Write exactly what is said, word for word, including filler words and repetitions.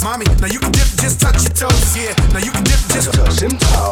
Mommy, now you can dip, just touch your toes. Yeah, now you can dip, just touch them toes.